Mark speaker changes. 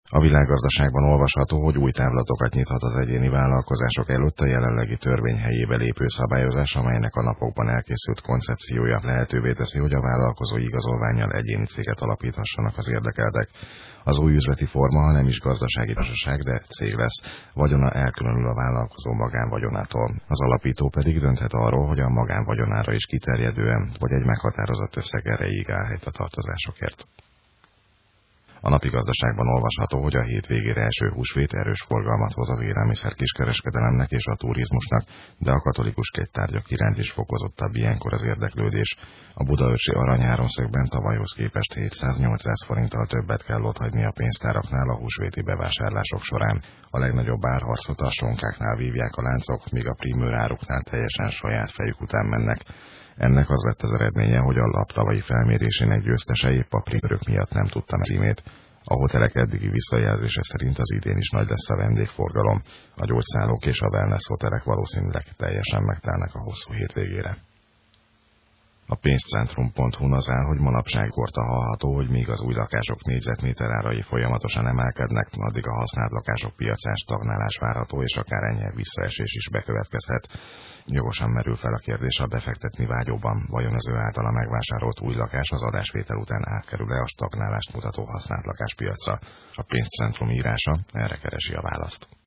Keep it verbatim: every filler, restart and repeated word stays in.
Speaker 1: A Világgazdaságban olvasható, hogy új távlatokat nyithat az egyéni vállalkozások előtt a jelenlegi törvény helyébe lépő szabályozás, amelynek a napokban elkészült koncepciója lehetővé teszi, hogy a vállalkozói igazolvánnyal egyéni céget alapíthassanak az érdekeltek. Az új üzleti forma, ha nem is gazdasági társaság, de cég lesz. Vagyona elkülönül a vállalkozó magánvagyonától. Az alapító pedig dönthet arról, hogy a magánvagyonára is kiterjedően, vagy egy meghatározott összeg erejéig állhat a tartozásokért. A Napi Gazdaságban olvasható, hogy a hétvégére eső húsvét erős forgalmat hoz az élelmiszer kiskereskedelemnek és a turizmusnak, de a katolikus kegytárgyak iránt is fokozottabb ilyenkor az érdeklődés. A budaörsi Arany háromszögben tavalyhoz képest hétszáz-nyolcszáz forinttal többet kell otthagyni a pénztáraknál a húsvéti bevásárlások során. A legnagyobb árharcot a sonkáknál vívják a láncok, míg a primőr áruknál teljesen saját fejük után mennek. Ennek az lett az eredménye, hogy a lap tavalyi felmérésének győztese épp a primőrök miatt nem tudta meg címét. A hotelek eddigi visszajelzése szerint az idén is nagy lesz a vendégforgalom. A gyógyszállók és a wellness hotelek valószínűleg teljesen megtelnek a hosszú hétvégére. A pénzcentrum pont hu-n az áll, hogy manapság korta hallható, hogy míg az új lakások négyzetméter árai folyamatosan emelkednek, addig a használt lakások piacán stagnálás várható, és akár enyhe visszaesés is bekövetkezhet. Jogosan merül fel a kérdés a befektetni vágyóban, vajon az ő általa megvásárolt új lakás az adásvétel után átkerül-e a stagnálást mutató használt lakáspiacra. A pénzcentrum írása erre keresi a választ.